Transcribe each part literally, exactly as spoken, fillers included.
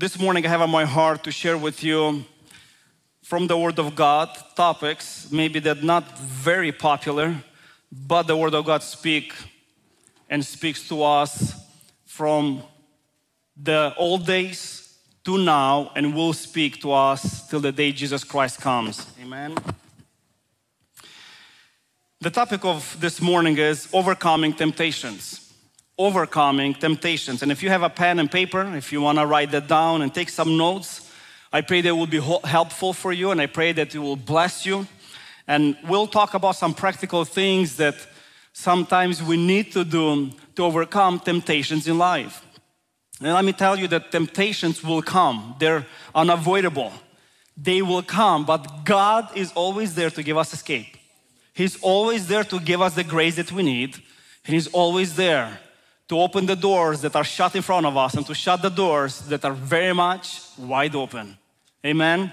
This morning I have on my heart to share with you from the Word of God topics, maybe that not very popular, but the Word of God speak and speaks to us from the old days to now and will speak to us till the day Jesus Christ comes. Amen. The topic of this morning is overcoming temptations. Overcoming temptations. And if you have a pen and paper, if you want to write that down and take some notes, I pray that will be helpful for you, and I pray that it will bless you. And we'll talk about some practical things that sometimes we need to do to overcome temptations in life. And let me tell you that temptations will come. They're unavoidable. They will come, but God is always there to give us escape. He's always there to give us the grace that we need. And He's always there to open the doors that are shut in front of us and to shut the doors that are very much wide open. Amen?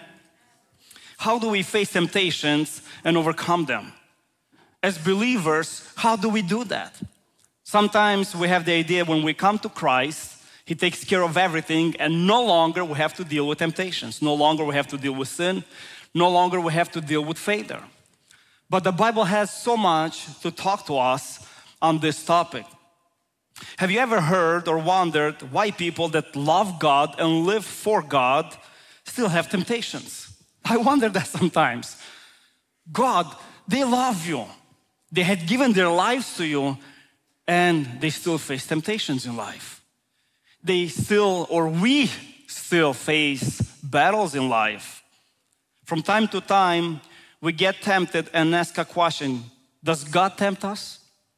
How do we face temptations and overcome them? As believers, how do we do that? Sometimes we have the idea when we come to Christ, He takes care of everything and no longer we have to deal with temptations. No longer we have to deal with sin. No longer we have to deal with failure. But the Bible has so much to talk to us on this topic. Have you ever heard or wondered why people that love God and live for God still have temptations? I wonder that sometimes. God, they love you. They had given their lives to you and they still face temptations in life. They still, or we still face battles in life. From time to time, we get tempted and ask a question, does God tempt us?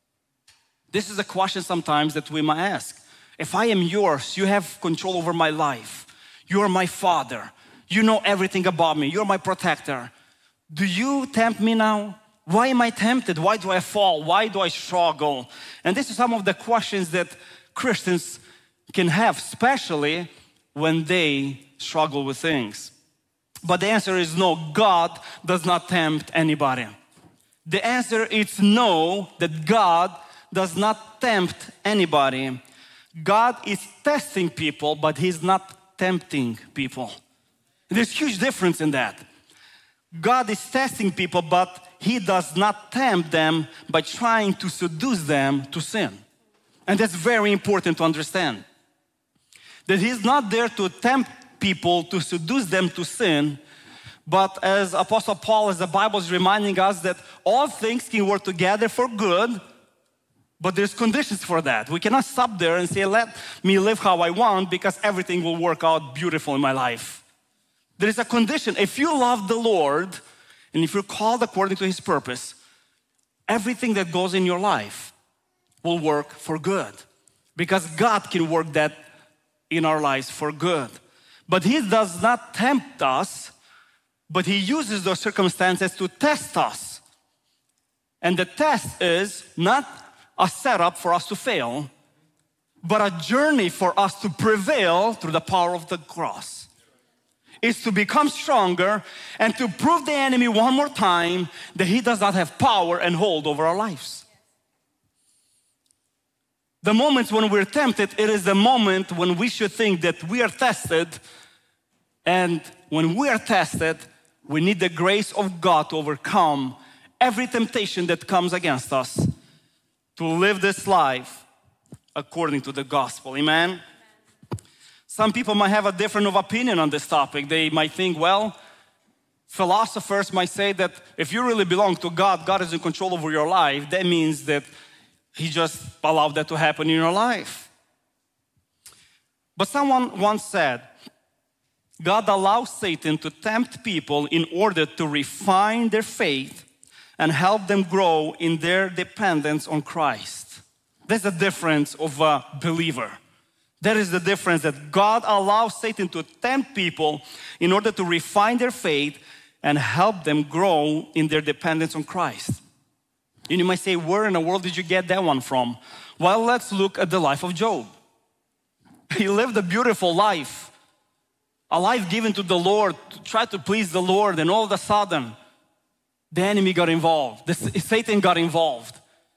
This is a question sometimes that we might ask. If I am yours, you have control over my life. You are my father. You know everything about me. You're my protector. Do you tempt me now? Why am I tempted? Why do I fall? Why do I struggle? And this is some of the questions that Christians can have, especially when they struggle with things. But the answer is no, God does not tempt anybody. The answer is no, that God does not tempt anybody. God is testing people, but He's not tempting people. There's a huge difference in that. God is testing people, but He does not tempt them by trying to seduce them to sin. And that's very important to understand. That He's not there to tempt people to seduce them to sin, but as Apostle Paul, as the Bible is reminding us that all things can work together for good, but there's conditions for that. We cannot stop there and say, let me live how I want because everything will work out beautiful in my life. There is a condition. If you love the Lord and if you're called according to His purpose, everything that goes in your life will work for good because God can work that in our lives for good. But He does not tempt us, but He uses those circumstances to test us. And the test is not a setup for us to fail, but a journey for us to prevail through the power of the cross. It's to become stronger and to prove the enemy one more time that he does not have power and hold over our lives. The moments when we're tempted, it is the moment when we should think that we are tested, and when we are tested, we need the grace of God to overcome every temptation that comes against us, to live this life according to the gospel. Amen? Some people might have a different of opinion on this topic. They might think, well, philosophers might say that if you really belong to God, God is in control over your life. That means that He just allowed that to happen in your life. But someone once said, God allows Satan to tempt people in order to refine their faith and help them grow in their dependence on Christ. That's the difference of a believer. That is the difference, that God allows Satan to tempt people in order to refine their faith and help them grow in their dependence on Christ. And you might say, where in the world did you get that one from? Well, let's look at the life of Job. He lived a beautiful life, a life given to the Lord, to try to please the Lord, and all of a sudden, the enemy got involved. The, Satan got involved.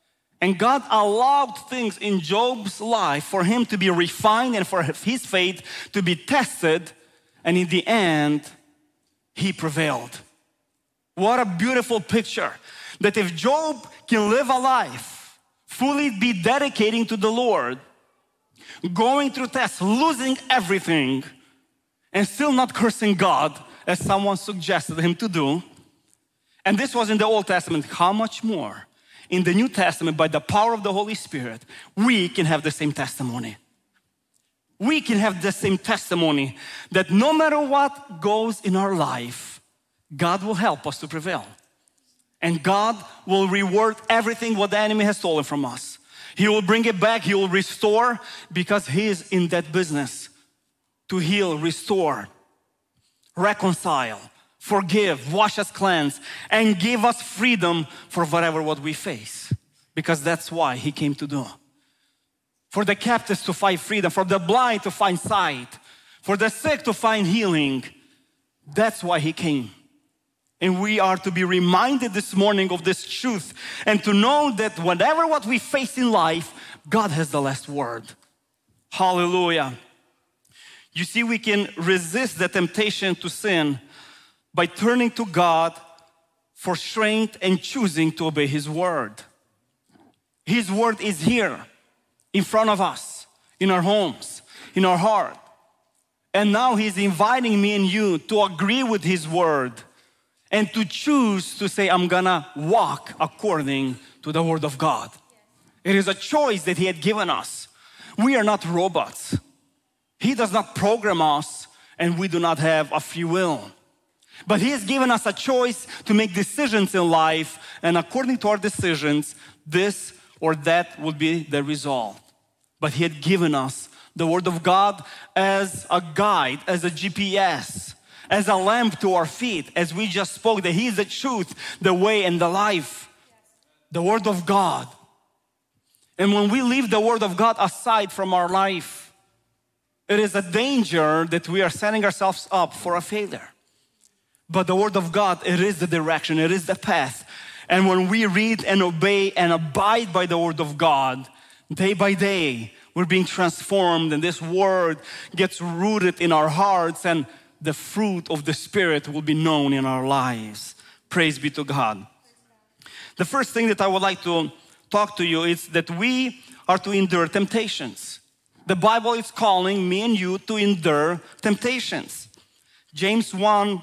And God allowed things in Job's life for him to be refined and for his faith to be tested. And in the end, he prevailed. What a beautiful picture. That if Job can live a life, fully be dedicating to the Lord, going through tests, losing everything, and still not cursing God, as someone suggested him to do. And this was in the Old Testament. How much more in the New Testament, by the power of the Holy Spirit, we can have the same testimony. We can have the same testimony that no matter what goes in our life, God will help us to prevail. And God will reward everything what the enemy has stolen from us. He will bring it back, He will restore, because He is in that business to heal, restore, reconcile, forgive, wash us, cleanse, and give us freedom for whatever what we face. Because that's why He came to do. For the captives to find freedom, for the blind to find sight, for the sick to find healing. That's why He came. And we are to be reminded this morning of this truth and to know that whatever what we face in life, God has the last word. Hallelujah. You see, we can resist the temptation to sin by turning to God for strength and choosing to obey His word. His word is here in front of us, in our homes, in our heart. And now He's inviting me and you to agree with His word and to choose to say, I'm gonna walk according to the word of God. It is a choice that He had given us. We are not robots. He does not program us, and we do not have a free will. But He has given us a choice to make decisions in life, and according to our decisions, this or that will be the result. But He had given us the Word of God as a guide, as a G P S, as a lamp to our feet, as we just spoke, that He is the truth, the way, and the life. The Word of God. And when we leave the Word of God aside from our life, it is a danger that we are setting ourselves up for a failure. But the Word of God, it is the direction, it is the path. And when we read and obey and abide by the Word of God, day by day, we're being transformed, and this Word gets rooted in our hearts, and the fruit of the Spirit will be known in our lives. Praise be to God. The first thing that I would like to talk to you is that we are to endure temptations. The Bible is calling me and you to endure temptations. James one,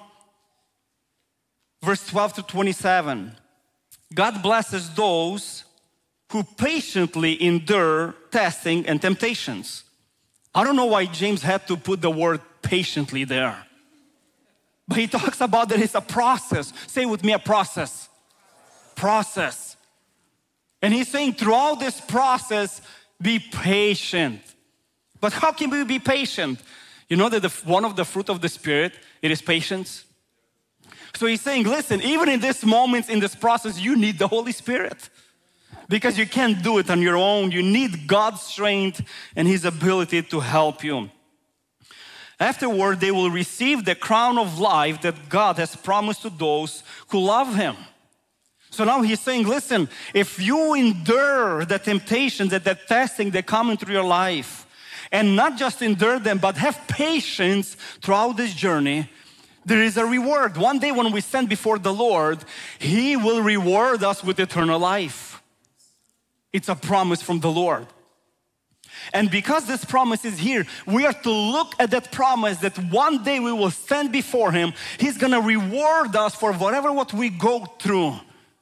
verse twelve to twenty-seven. God blesses those who patiently endure testing and temptations. I don't know why James had to put the word patiently there. But he talks about that it's a process. Say with me, a process. Process. And he's saying throughout this process, be patient. But how can we be patient? You know that the, one of the fruit of the Spirit, it is patience. So he's saying, listen, even in this moment, in this process, you need the Holy Spirit. Because you can't do it on your own. You need God's strength and His ability to help you. Afterward, they will receive the crown of life that God has promised to those who love Him. So now He's saying, listen, if you endure the temptations, that the testing that come into your life, and not just endure them, but have patience throughout this journey, there is a reward. One day when we stand before the Lord, He will reward us with eternal life. It's a promise from the Lord. And because this promise is here, we are to look at that promise that one day we will stand before Him. He's gonna reward us for whatever what we go through.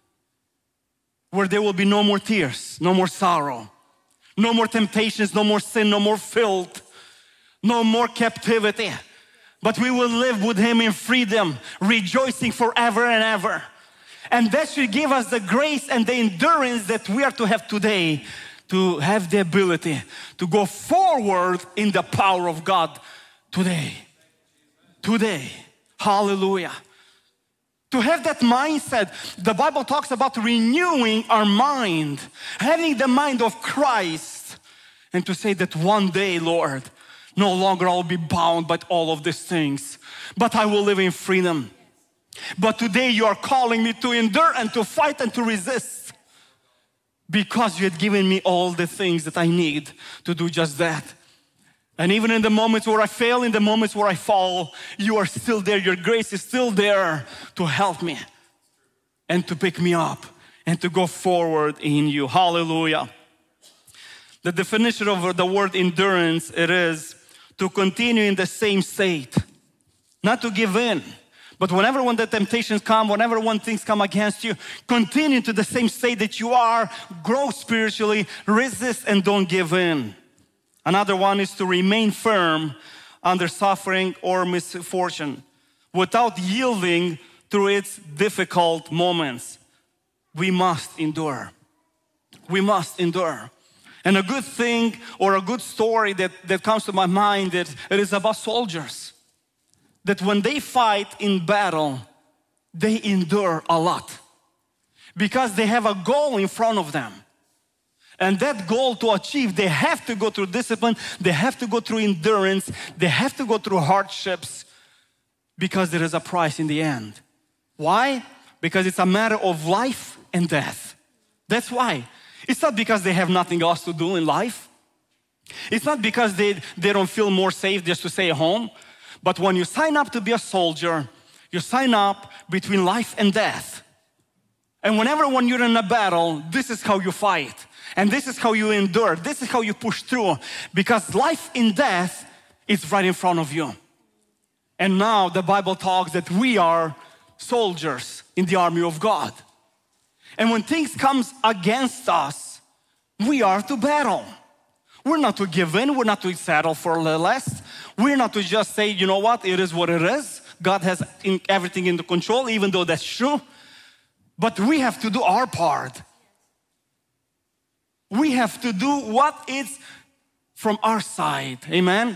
Where there will be no more tears, no more sorrow, no more temptations, no more sin, no more filth, no more captivity. But we will live with Him in freedom, rejoicing forever and ever. And that should give us the grace and the endurance that we are to have today, to have the ability to go forward in the power of God today. Today. Hallelujah. To have that mindset, the Bible talks about renewing our mind, having the mind of Christ, and to say that one day, Lord, no longer I'll be bound by all of these things, but I will live in freedom. But today you are calling me to endure and to fight and to resist. because you had given me all the things that I need to do just that. And even in the moments where I fail, in the moments where I fall, you are still there. Your grace is still there to help me and to pick me up and to go forward in you. Hallelujah. The definition of the word endurance, it is to continue in the same state, not to give in. But whenever when the temptations come, whenever when things come against you, continue to the same state that you are, grow spiritually, resist and don't give in. Another one is to remain firm under suffering or misfortune without yielding through its difficult moments. We must endure. We must endure. And a good thing or a good story that, that comes to my mind, that it is about soldiers. That when they fight in battle, they endure a lot. Because they have a goal in front of them. And that goal to achieve, they have to go through discipline, they have to go through endurance, they have to go through hardships, because there is a price in the end. Why? Because it's a matter of life and death. That's why. It's not because they have nothing else to do in life. It's not because they, they don't feel more safe just to stay at home. But when you sign up to be a soldier, you sign up between life and death. And whenever when you're in a battle, this is how you fight. And this is how you endure. This is how you push through. Because life and death is right in front of you. And now the Bible talks that we are soldiers in the army of God. And when things come against us, we are to battle. We're not to give in. We're not to settle for less. We're not to just say, you know what, it is what it is. God has everything in control, even though that's true. But we have to do our part. We have to do what is from our side. Amen?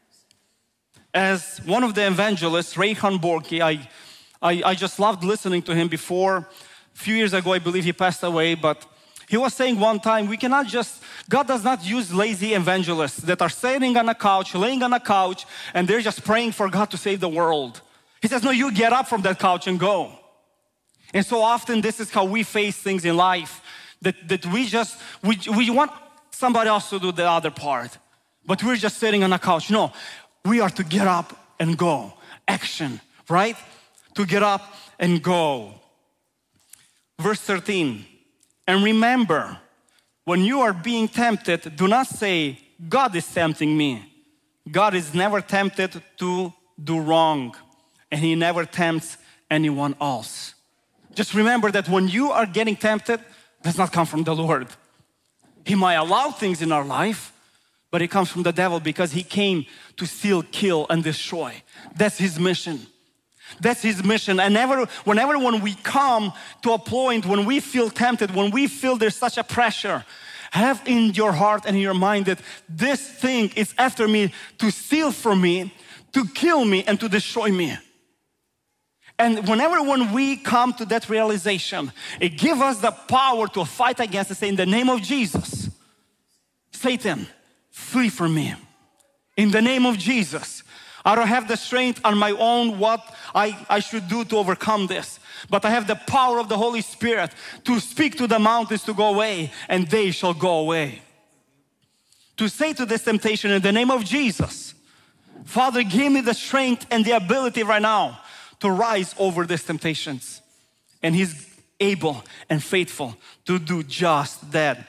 As one of the evangelists, Reinhard Bonnke, I, I, I just loved listening to him before. A few years ago, I believe he passed away, but he was saying one time, we cannot just, God does not use lazy evangelists that are sitting on a couch, laying on a couch, and they're just praying for God to save the world. He says, no, you get up from that couch and go. And so often this is how we face things in life, that, that we just, we, we want somebody else to do the other part, but we're just sitting on a couch. No, we are to get up and go. Action, right? To get up and go. Verse thirteen, and remember, when you are being tempted, do not say, God is tempting me. God is never tempted to do wrong, and He never tempts anyone else. Just remember that when you are getting tempted, it does not come from the Lord. He might allow things in our life, but it comes from the devil, because he came to steal, kill, and destroy. That's his mission. That's his mission. And ever, whenever when we come to a point when we feel tempted, when we feel there's such a pressure, have in your heart and in your mind that this thing is after me to steal from me, to kill me, and to destroy me. And whenever when we come to that realization, it gives us the power to fight against it, say, in the name of Jesus, Satan, flee from me. In the name of Jesus. I don't have the strength on my own what I, I should do to overcome this. But I have the power of the Holy Spirit to speak to the mountains to go away, and they shall go away. To say to this temptation, in the name of Jesus, Father, give me the strength and the ability right now to rise over these temptations. And He's able and faithful to do just that.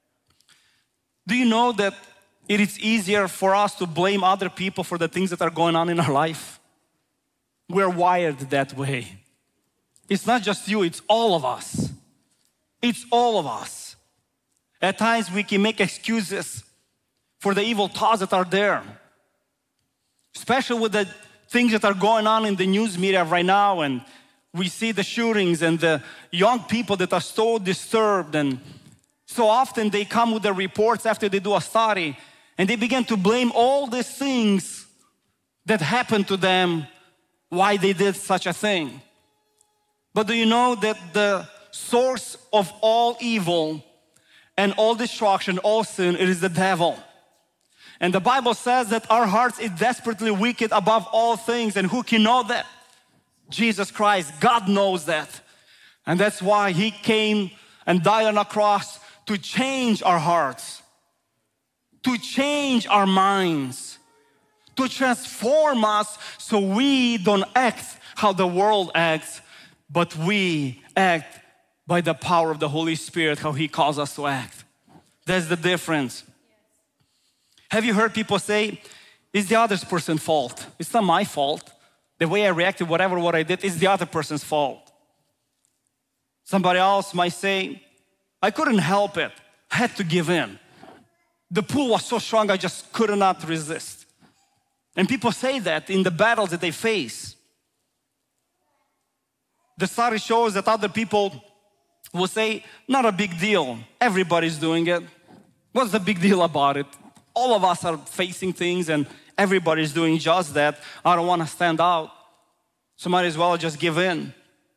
Do you know that it is easier for us to blame other people for the things that are going on in our life? We're wired that way. It's not just you, it's all of us. It's all of us. At times we can make excuses for the evil thoughts that are there. Especially with the things that are going on in the news media right now, and we see the shootings and the young people that are so disturbed, and so often they come with the reports after they do a study, and they begin to blame all these things that happened to them, why they did such a thing. But do you know that the source of all evil and all destruction, all sin, it is the devil. And the Bible says that our hearts is desperately wicked above all things. And who can know that? Jesus Christ. God knows that. And that's why He came and died on a cross to change our hearts, to change our minds, to transform us so we don't act how the world acts, but we act by the power of the Holy Spirit, how He calls us to act. That's the difference. Have you heard people say, it's the other person's fault. It's not my fault. The way I reacted, whatever what I did, is the other person's fault. Somebody else might say, I couldn't help it. I had to give in. The pull was so strong, I just could not resist. And people say that in the battles that they face. The study shows that other people will say, not a big deal. Everybody's doing it. What's the big deal about it? All of us are facing things and everybody's doing just that. I don't want to stand out, so might as well just give in.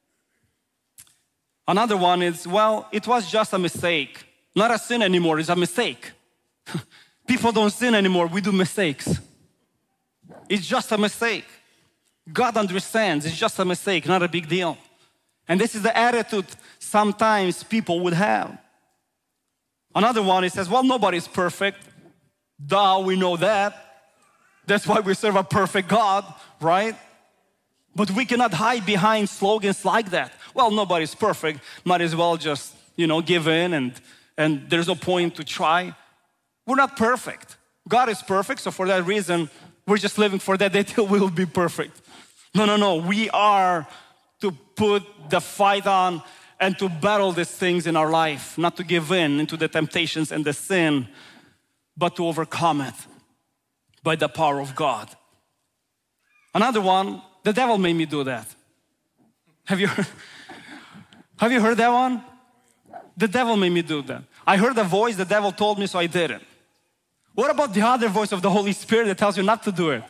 Another one is, well, it was just a mistake. Not a sin anymore, it's a mistake. People don't sin anymore, we do mistakes. It's just a mistake. God understands, it's just a mistake, not a big deal. And this is the attitude sometimes people would have. Another one, it says, well, nobody's perfect. Duh, we know that. That's why we serve a perfect God, right? But we cannot hide behind slogans like that. Well, nobody's perfect. Might as well just, you know, give in and, and there's no point to try. We're not perfect. God is perfect, so for that reason, we're just living for that day till we'll be perfect. No, no, no. We are to put the fight on and to battle these things in our life, not to give in into the temptations and the sin, but to overcome it by the power of God. Another one, the devil made me do that. Have you heard, have you heard that one? The devil made me do that. I heard a voice, the devil told me, so I did it. What about the other voice of the Holy Spirit that tells you not to do it?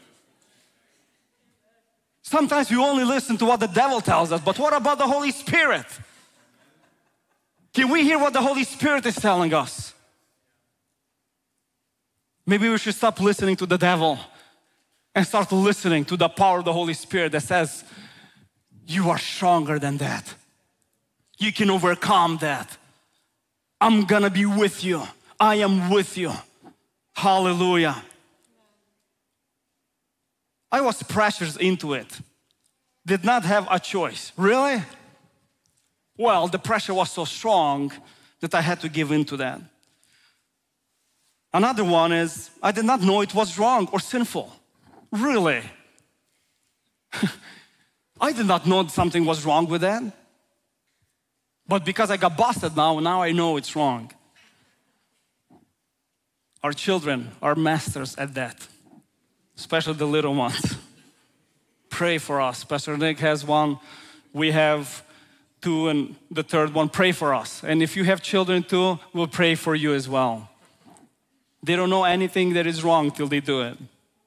Sometimes we only listen to what the devil tells us, but what about the Holy Spirit? Can we hear what the Holy Spirit is telling us? Maybe we should stop listening to the devil and start listening to the power of the Holy Spirit that says, you are stronger than that. You can overcome that. I'm gonna be with you. I am with you. Hallelujah. I was pressured into it. Did not have a choice. Really? Well, the pressure was so strong that I had to give in to that. Another one is, I did not know it was wrong or sinful. Really? I did not know something was wrong with that. But because I got busted now, now I know it's wrong. Our children are masters at that, especially the little ones. Pray for us. Pastor Nick has one, we have two, and the third one, pray for us. And if you have children too, we'll pray for you as well. They don't know anything that is wrong till they do it.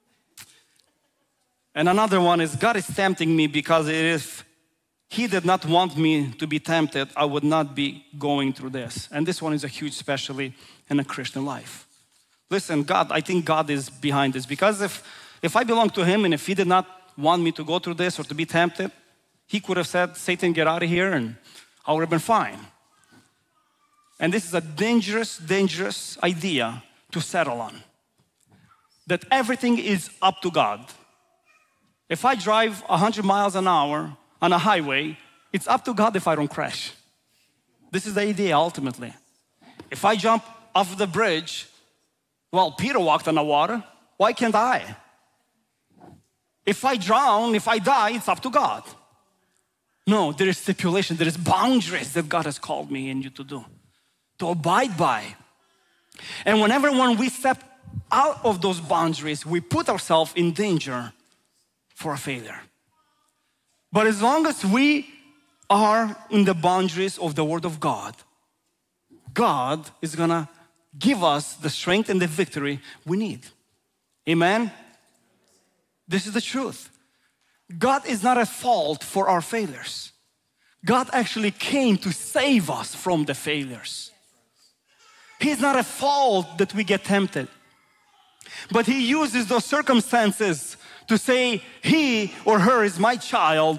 And another one is, God is tempting me because if He did not want me to be tempted, I would not be going through this. And this one is a huge, especially in a Christian life. Listen, God, I think God is behind this, because if, if I belong to Him and if He did not want me to go through this or to be tempted, He could have said, Satan, get out of here, and I would have been fine. And this is a dangerous, dangerous idea to settle on. That everything is up to God. If I drive one hundred miles an hour on a highway, it's up to God if I don't crash. This is the idea ultimately. If I jump off the bridge, well, Peter walked on the water, why can't I? If I drown, if I die, it's up to God. No, there is stipulation, there is boundaries that God has called me and you to do, to abide by. And whenever when we step out of those boundaries, we put ourselves in danger for a failure. But as long as we are in the boundaries of the Word of God, God is gonna give us the strength and the victory we need. Amen? This is the truth. God is not at fault for our failures. God actually came to save us from the failures. He's not at fault that we get tempted. But He uses those circumstances to say, he or her is my child,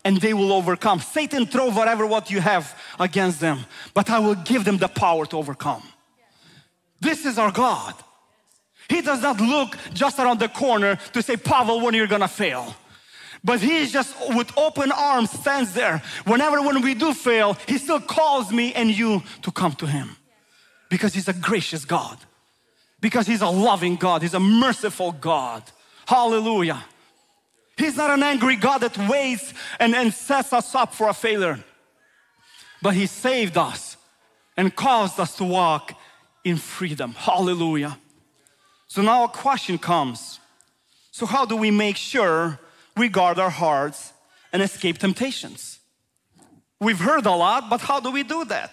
and they will overcome. Satan, throw whatever what you have against them, but I will give them the power to overcome. This is our God. He does not look just around the corner to say, Pavel, when you're gonna fail. But He is just with open arms stands there. Whenever when we do fail, He still calls me and you to come to Him. Because He's a gracious God. Because He's a loving God. He's a merciful God. Hallelujah. He's not an angry God that waits and, and sets us up for a failure. But He saved us and caused us to walk in freedom. Hallelujah. So now a question comes. So how do we make sure we guard our hearts and escape temptations? We've heard a lot, but how do we do that?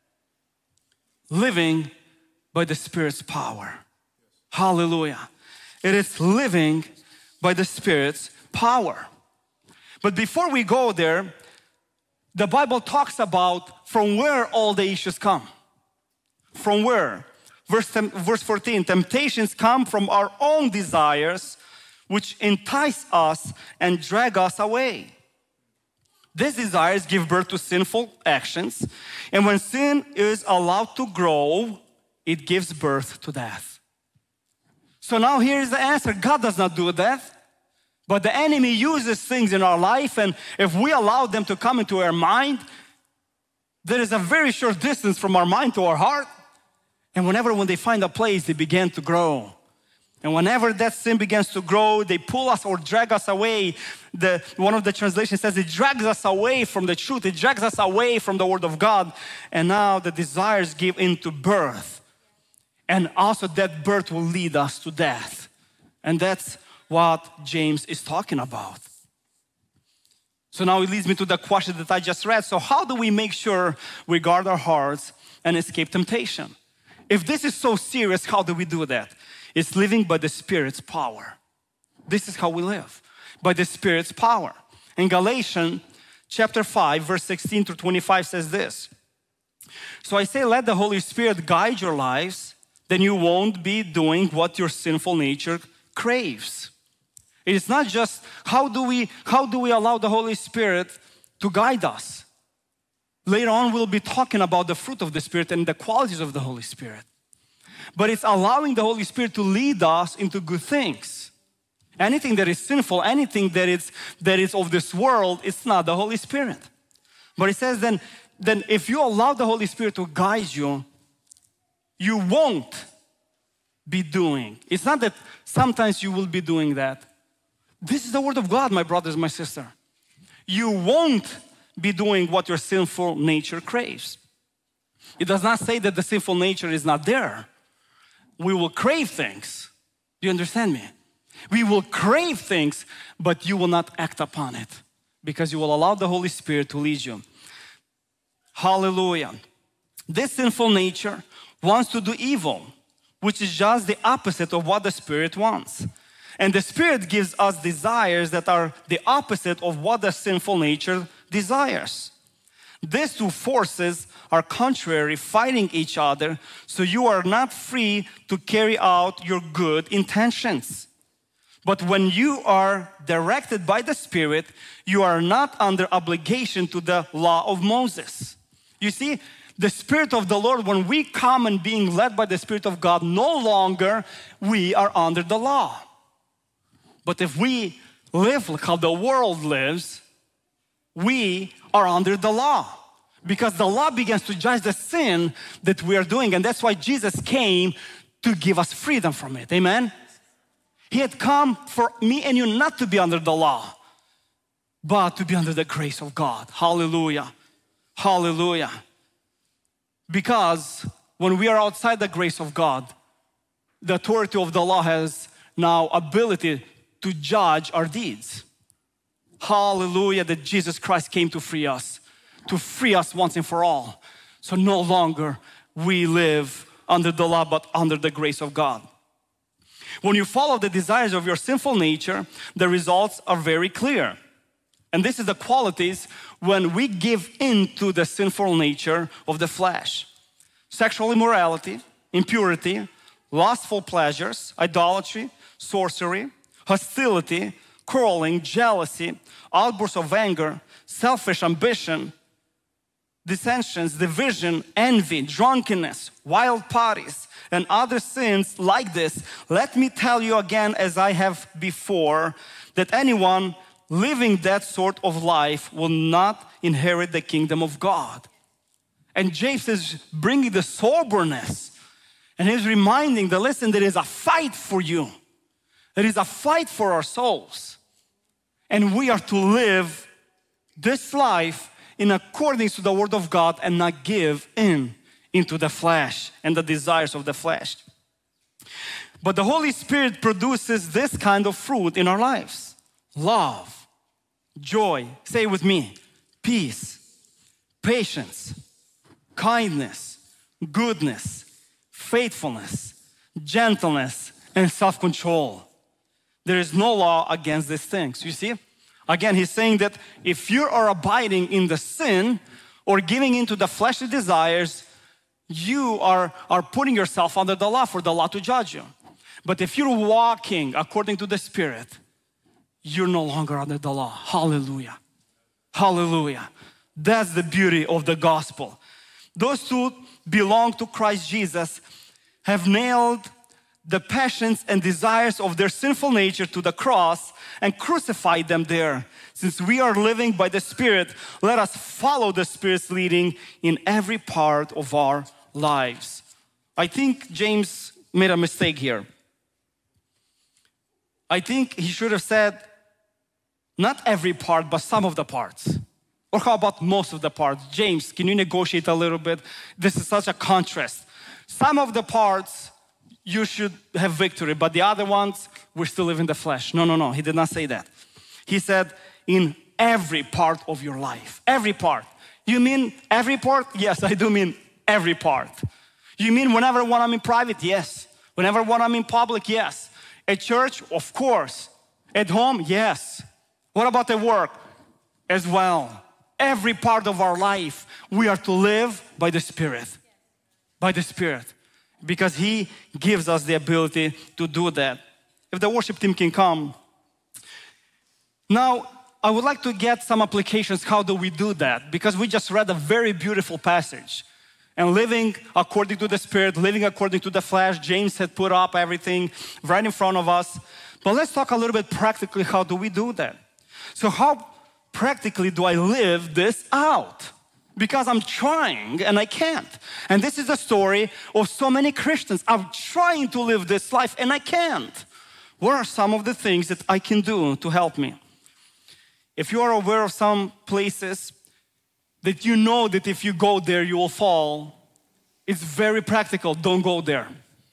Living by the Spirit's power. Hallelujah. It is living by the Spirit's power. But before we go there, the Bible talks about from where all the issues come. From where? Verse, verse fourteen, temptations come from our own desires, which entice us and drag us away. These desires give birth to sinful actions, and when sin is allowed to grow, it gives birth to death. So now here is the answer. God does not do that, but the enemy uses things in our life, and if we allow them to come into our mind, there is a very short distance from our mind to our heart, and whenever when they find a place, they begin to grow. And whenever that sin begins to grow, they pull us or drag us away. The, one of the translations says it drags us away from the truth. It drags us away from the Word of God. And now the desires give into birth. And also that birth will lead us to death. And that's what James is talking about. So now it leads me to the question that I just read. So how do we make sure we guard our hearts and escape temptation? If this is so serious, how do we do that? It's living by the Spirit's power. This is how we live, by the Spirit's power. In Galatians chapter five, verse sixteen through twenty-five says this. So I say, let the Holy Spirit guide your lives, then you won't be doing what your sinful nature craves. It is not just how do we, how do we allow the Holy Spirit to guide us. Later on, we'll be talking about the fruit of the Spirit and the qualities of the Holy Spirit. But it's allowing the Holy Spirit to lead us into good things. Anything that is sinful, anything that is, that is of this world, it's not the Holy Spirit. But it says then, then if you allow the Holy Spirit to guide you, you won't be doing. It's not that sometimes you will be doing that. This is the Word of God, my brothers, my sister. You won't be doing what your sinful nature craves. It does not say that the sinful nature is not there. We will crave things. Do you understand me? We will crave things, but you will not act upon it because you will allow the Holy Spirit to lead you. Hallelujah. This sinful nature wants to do evil, which is just the opposite of what the Spirit wants. And the Spirit gives us desires that are the opposite of what the sinful nature desires. These two forces are contrary, fighting each other, so you are not free to carry out your good intentions. But when you are directed by the Spirit, you are not under obligation to the law of Moses. You see, the Spirit of the Lord, when we come and being led by the Spirit of God, no longer we are under the law. But if we live like how the world lives, we are under the law. Because the law begins to judge the sin that we are doing. And that's why Jesus came to give us freedom from it. Amen? He had come for me and you not to be under the law, but to be under the grace of God. Hallelujah. Hallelujah. Because when we are outside the grace of God, the authority of the law has now ability to judge our deeds. Hallelujah, that Jesus Christ came to free us, to free us once and for all. So no longer we live under the law, but under the grace of God. When you follow the desires of your sinful nature, the results are very clear. And this is the qualities when we give in to the sinful nature of the flesh. Sexual immorality, impurity, lustful pleasures, idolatry, sorcery, hostility, quarreling, jealousy, outbursts of anger, selfish ambition, dissensions, division, envy, drunkenness, wild parties, and other sins like this. Let me tell you again, as I have before, that anyone living that sort of life will not inherit the kingdom of God. And James is bringing the soberness, and he's reminding the listen, there is a fight for you. There is a fight for our souls. And we are to live this life in accordance to the word of God and not give in into the flesh and the desires of the flesh. But the Holy Spirit produces this kind of fruit in our lives. Love, joy, say it with me, peace, patience, kindness, goodness, faithfulness, gentleness, and self-control. There is no law against these things. You see? Again, he's saying that if you are abiding in the sin or giving into the fleshly desires, you are, are putting yourself under the law for the law to judge you. But if you're walking according to the Spirit, you're no longer under the law. Hallelujah. Hallelujah. That's the beauty of the gospel. Those who belong to Christ Jesus have nailed the passions and desires of their sinful nature to the cross and crucified them there. Since we are living by the Spirit, let us follow the Spirit's leading in every part of our lives. I think James made a mistake here. I think he should have said, not every part, but some of the parts. Or how about most of the parts? James, can you negotiate a little bit? This is such a contrast. Some of the parts, you should have victory, but the other ones, we still live in the flesh. No, no, no, he did not say that. He said, in every part of your life, every part. You mean every part? Yes, I do mean every part. You mean whenever when I'm in private? Yes. Whenever when I'm in public? Yes. At church? Of course. At home? Yes. What about at work? As well. Every part of our life, we are to live by the Spirit. By the Spirit. Because He gives us the ability to do that. If the worship team can come. Now, I would like to get some applications. How do we do that? Because we just read a very beautiful passage. And living according to the Spirit, living according to the flesh, James had put up everything right in front of us. But let's talk a little bit practically, how do we do that? So how practically do I live this out? Because I'm trying and I can't. And this is the story of so many Christians. I'm trying to live this life and I can't. What are some of the things that I can do to help me? If you are aware of some places that you know that if you go there you will fall, it's very practical. Don't go there.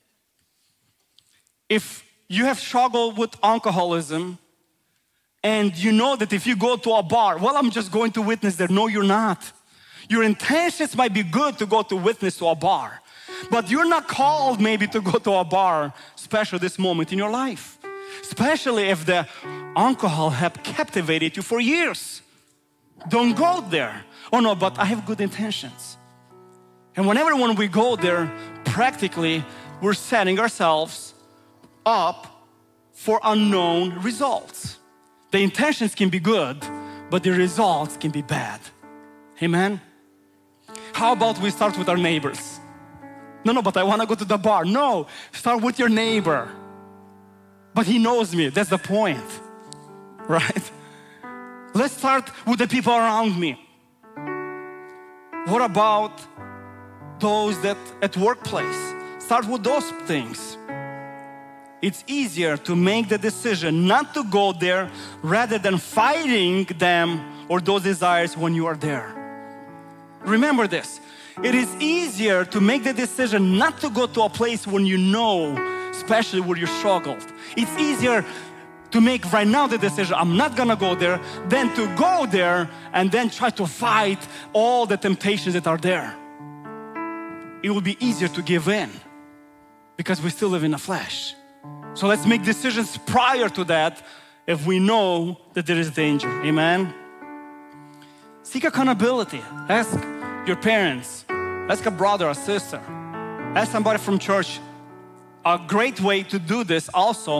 If you have struggled with alcoholism and you know that if you go to a bar, well, I'm just going to witness there. No, you're not. Your intentions might be good to go to witness to a bar, but you're not called maybe to go to a bar, especially this moment in your life. Especially if the alcohol have captivated you for years. Don't go there. Oh no, but I have good intentions. And whenever when we go there, practically we're setting ourselves up for unknown results. The intentions can be good, but the results can be bad. Amen? How about we start with our neighbors? No, no, but I want to go to the bar. No, start with your neighbor. But he knows me, that's the point, right? Let's start with the people around me. What about those that at workplace? Start with those things. It's easier to make the decision not to go there rather than fighting them or those desires when you are there. Remember this, it is easier to make the decision not to go to a place when you know, especially where you struggled. It's easier to make right now the decision, I'm not gonna go there, than to go there and then try to fight all the temptations that are there. It will be easier to give in because we still live in the flesh. So let's make decisions prior to that if we know that there is danger. Amen? Seek accountability. Ask your parents. Ask a brother or sister. Ask somebody from church. A great way to do this also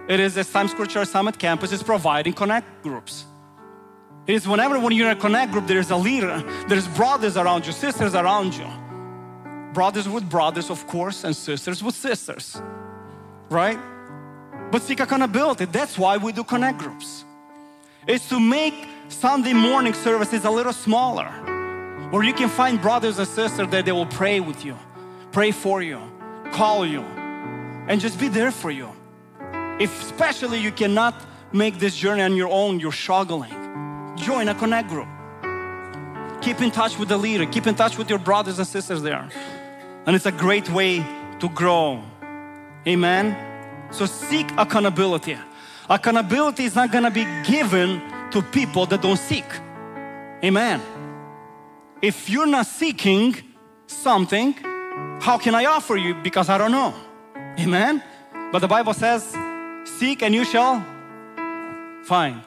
It is, as Times Square Church Summit Campus is providing connect groups. It is whenever when you're in a connect group, there is a leader, there's brothers around you, sisters around you. Brothers with brothers, of course, and sisters with sisters, right? But seek accountability. That's why we do connect groups. It's to make Sunday morning services a little smaller, where you can find brothers and sisters that they will pray with you, pray for you, call you, and just be there for you. If especially you cannot make this journey on your own, you're struggling, join a connect group. Keep in touch with the leader, keep in touch with your brothers and sisters there. And it's a great way to grow. Amen? So seek accountability. Accountability is not gonna be given to people that don't seek. Amen. If you're not seeking something, how can I offer you? Because I don't know. Amen? But the Bible says, seek and you shall find.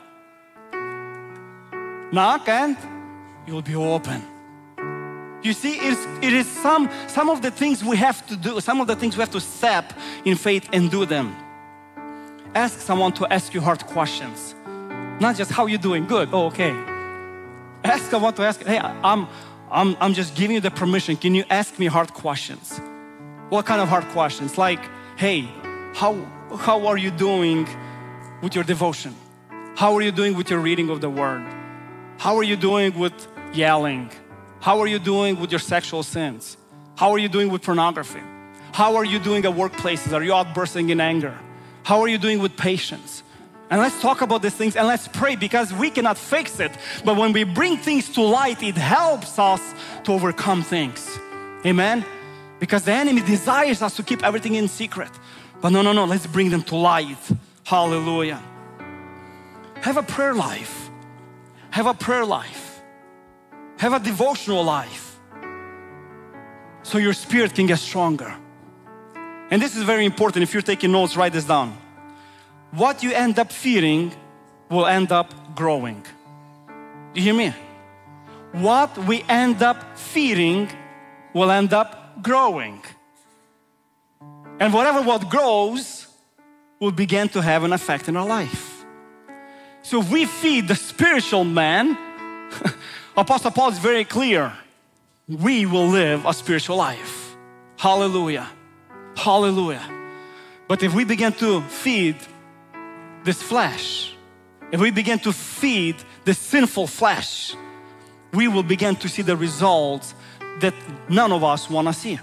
Knock and you will be open. You see, it is, it is some, some of the things we have to do, some of the things we have to step in faith and do them. Ask someone to ask you hard questions. Not just how you doing, good, oh, okay. Ask someone to ask, hey, I'm, I'm, I'm just giving you the permission. Can you ask me hard questions? What kind of hard questions? Like, hey, how, how are you doing with your devotion? How are you doing with your reading of the word? How are you doing with yelling? How are you doing with your sexual sins? How are you doing with pornography? How are you doing at workplaces? Are you outbursting in anger? How are you doing with patience? And let's talk about these things and let's pray, because we cannot fix it. But when we bring things to light, it helps us to overcome things. Amen? Because the enemy desires us to keep everything in secret. But no, no, no, let's bring them to light. Hallelujah. Have a prayer life. Have a prayer life. Have a devotional life, so your spirit can get stronger. And this is very important. If you're taking notes, write this down. What you end up feeding will end up growing. Do you hear me? What we end up feeding will end up growing. And whatever what grows will begin to have an effect in our life. So if we feed the spiritual man, Apostle Paul is very clear. We will live a spiritual life. Hallelujah. Hallelujah. But if we begin to feed this flesh, if we begin to feed the sinful flesh, we will begin to see the results that none of us want to see.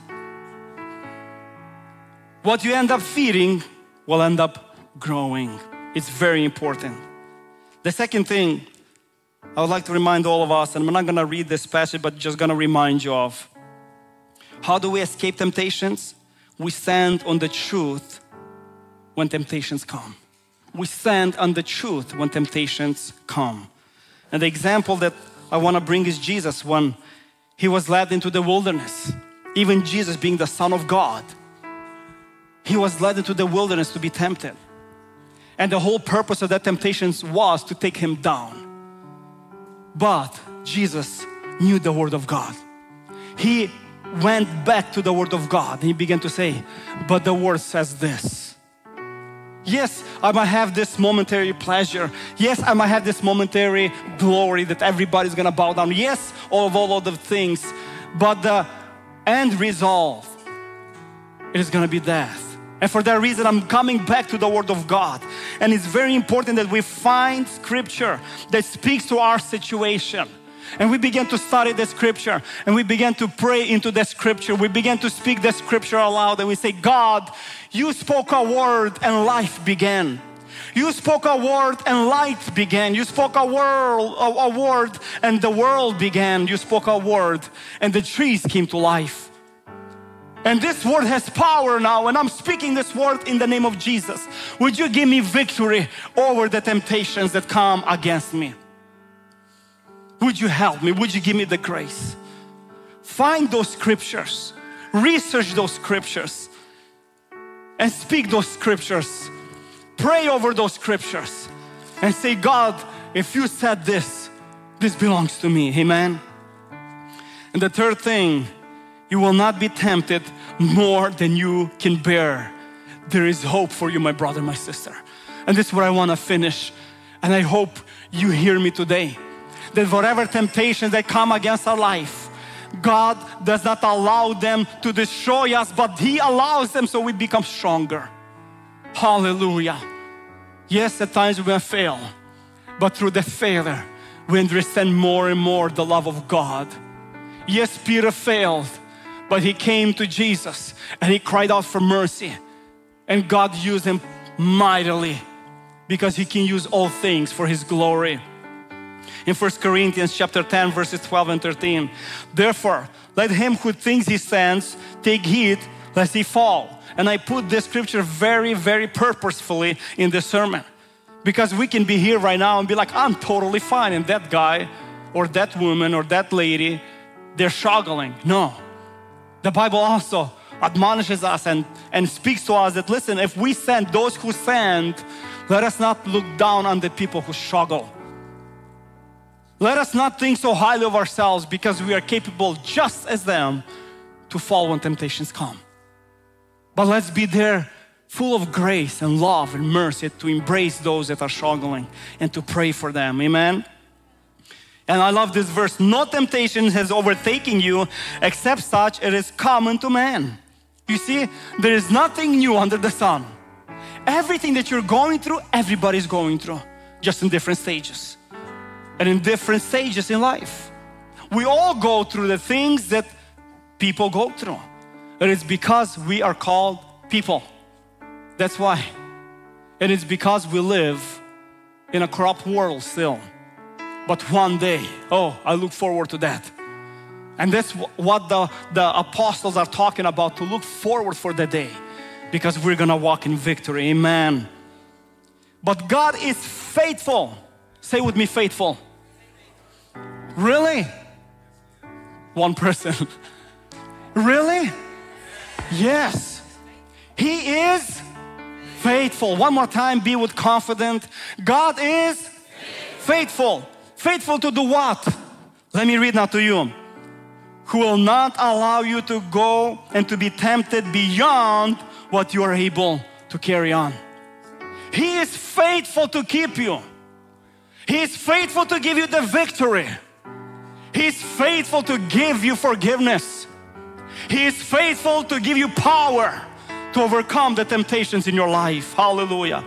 What you end up feeding will end up growing. It's very important. The second thing I would like to remind all of us, and I'm not going to read this passage, but just going to remind you of. How do we escape temptations? We stand on the truth when temptations come. We stand on the truth when temptations come. And the example that I want to bring is Jesus when he was led into the wilderness. Even Jesus, being the Son of God, he was led into the wilderness to be tempted. And the whole purpose of that temptation was to take him down. But Jesus knew the Word of God. He went back to the Word of God. He began to say, but the Word says this. Yes, I might have this momentary pleasure. Yes, I might have this momentary glory that everybody's gonna bow down. Yes, all of all of the things. But the end result, it is gonna be death. And for that reason, I'm coming back to the Word of God. And it's very important that we find scripture that speaks to our situation. And we begin to study the scripture and we begin to pray into the scripture. We begin to speak the scripture aloud and we say, God, you spoke a word and life began. You spoke a word and light began. You spoke a word, a, a word and the world began. You spoke a word and the trees came to life. And this word has power now, and I'm speaking this word in the name of Jesus. Would you give me victory over the temptations that come against me? Would you help me? Would you give me the grace? Find those scriptures, research those scriptures, and speak those scriptures. Pray over those scriptures and say, God, if you said this, this belongs to me, amen? And the third thing, you will not be tempted more than you can bear. There is hope for you, my brother, my sister. And this is where I want to finish. And I hope you hear me today. That whatever temptations that come against our life, God does not allow them to destroy us, but He allows them so we become stronger. Hallelujah. Yes, at times we may fail, but through the failure, we understand more and more the love of God. Yes, Peter failed, but he came to Jesus and he cried out for mercy. And God used him mightily because He can use all things for His glory. In First Corinthians chapter ten, verses twelve and thirteen, therefore, let him who thinks he stands take heed lest he fall. And I put this scripture very, very purposefully in the sermon. Because we can be here right now and be like, I'm totally fine. And that guy or that woman or that lady, they're struggling. No. The Bible also admonishes us and, and speaks to us that, listen, if we stand, those who stand, let us not look down on the people who struggle. Let us not think so highly of ourselves because we are capable just as them to fall when temptations come. But let's be there full of grace and love and mercy to embrace those that are struggling and to pray for them. Amen. And I love this verse. No temptation has overtaken you except such it is common to man. You see, there is nothing new under the sun. Everything that you're going through, everybody's going through, just in different stages. And in different stages in life. We all go through the things that people go through. And it's because we are called people. That's why. And it's because we live in a corrupt world still. But one day, oh, I look forward to that. And that's what the, the apostles are talking about, to look forward for the day. Because we're gonna walk in victory, amen. But God is faithful. Say with me, faithful. Really? One person. Really? Yes. He is faithful. One more time, be with confident. God is faithful. Faithful to do what? Let me read now to you. Who will not allow you to go and to be tempted beyond what you are able to carry on. He is faithful to keep you. He is faithful to give you the victory. He is faithful to give you forgiveness. He is faithful to give you power to overcome the temptations in your life. Hallelujah.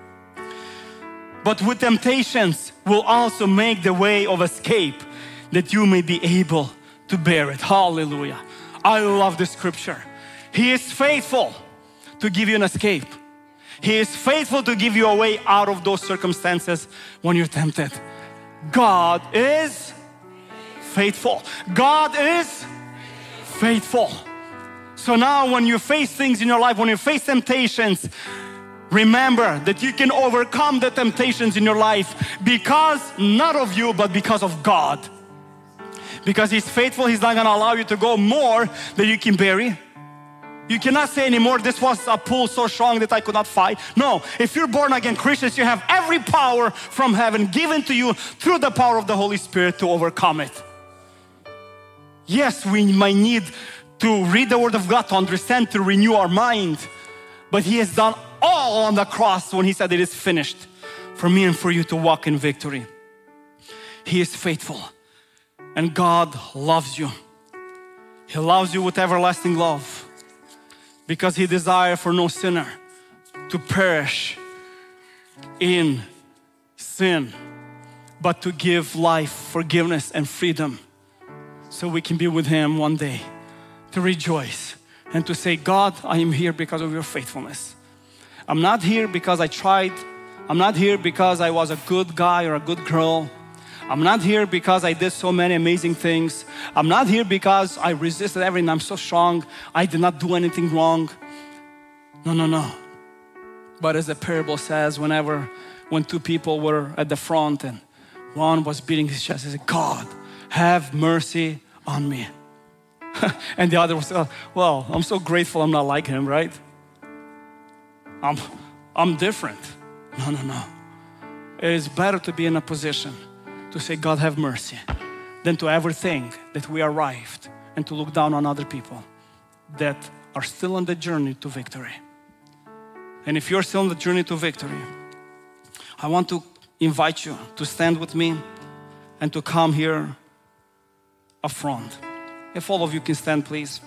But with temptations will also make the way of escape that you may be able to bear it. Hallelujah. I love this scripture. He is faithful to give you an escape. He is faithful to give you a way out of those circumstances when you're tempted. God is faithful. God is faithful. So now when you face things in your life, when you face temptations, remember that you can overcome the temptations in your life because not of you, but because of God. Because He's faithful, He's not going to allow you to go more than you can bear. You cannot say anymore, this was a pull so strong that I could not fight. No, if you're born again Christians, you have every power from heaven given to you through the power of the Holy Spirit to overcome it. Yes, we might need to read the Word of God to understand, to renew our mind. But He has done all on the cross when He said it is finished for me and for you to walk in victory. He is faithful. And God loves you. He loves you with everlasting love. Because He desires for no sinner to perish in sin, but to give life, forgiveness, and freedom so we can be with Him one day, to rejoice and to say, God, I am here because of your faithfulness. I'm not here because I tried. I'm not here because I was a good guy or a good girl. I'm not here because I did so many amazing things. I'm not here because I resisted everything. I'm so strong. I did not do anything wrong. No, no, no. But as the parable says, whenever, when two people were at the front and one was beating his chest, he said, God, have mercy on me. And the other was, well, I'm so grateful I'm not like him, right? I'm, I'm different. No, no, no. It is better to be in a position to say, God, have mercy, than to ever think that we arrived and to look down on other people that are still on the journey to victory. And if you're still on the journey to victory, I want to invite you to stand with me and to come here up front. If all of you can stand, please.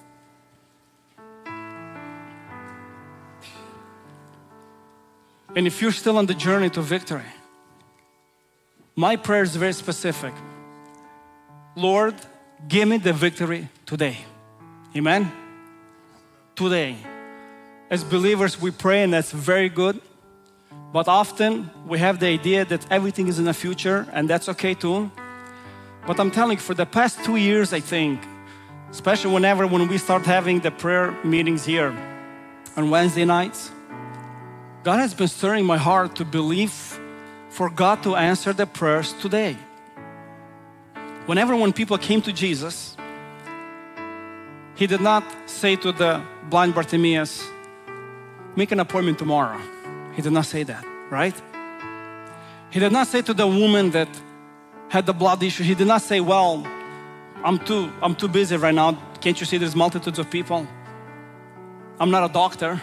And if you're still on the journey to victory, my prayer is very specific. Lord, give me the victory today. Amen? Today. As believers, we pray, and that's very good. But often we have the idea that everything is in the future, and that's okay too. But I'm telling you, for the past two years, I think, especially whenever when we start having the prayer meetings here on Wednesday nights, God has been stirring my heart to believe for God to answer the prayers today. Whenever when people came to Jesus, He did not say to the blind Bartimaeus, make an appointment tomorrow. He did not say that, right? He did not say to the woman that had the blood issue, He did not say, well, I'm too, I'm too busy right now. Can't you see there's multitudes of people? I'm not a doctor.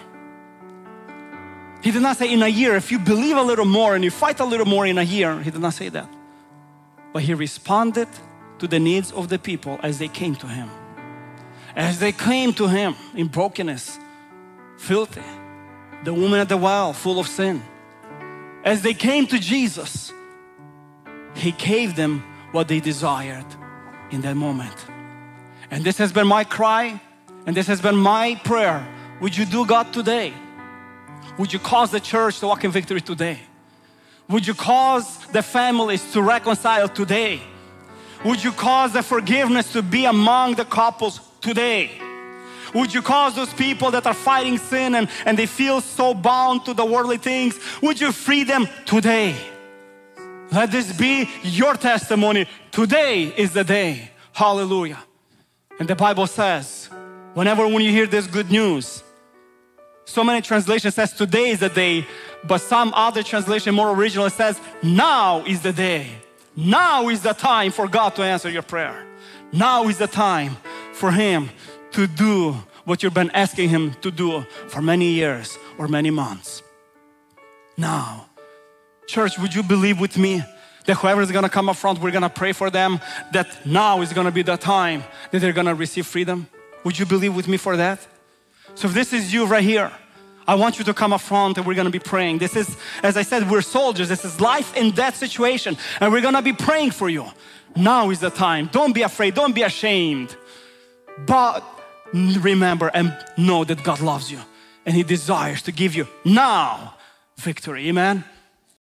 He did not say in a year, if you believe a little more and you fight a little more in a year. He did not say that. But He responded to the needs of the people as they came to Him. As they came to Him in brokenness, filthy, the woman at the well full of sin. As they came to Jesus, He gave them what they desired in that moment. And this has been my cry, and this has been my prayer. Would you do God today? Would you cause the church to walk in victory today? Would you cause the families to reconcile today? Would you cause the forgiveness to be among the couples today? Would you cause those people that are fighting sin and, and they feel so bound to the worldly things, would you free them today? Let this be your testimony. Today is the day. Hallelujah. And the Bible says, whenever when you hear this good news, so many translations says today is the day, but some other translation, more original, says now is the day. Now is the time for God to answer your prayer. Now is the time for Him to do what you've been asking Him to do for many years or many months. Now, church, would you believe with me that whoever is going to come up front, we're going to pray for them, that now is going to be the time that they're going to receive freedom? Would you believe with me for that? So if this is you right here, I want you to come up front and we're going to be praying. This is, as I said, we're soldiers. This is life and death situation, and we're going to be praying for you. Now is the time. Don't be afraid. Don't be ashamed. But remember and know that God loves you and He desires to give you now victory. Amen.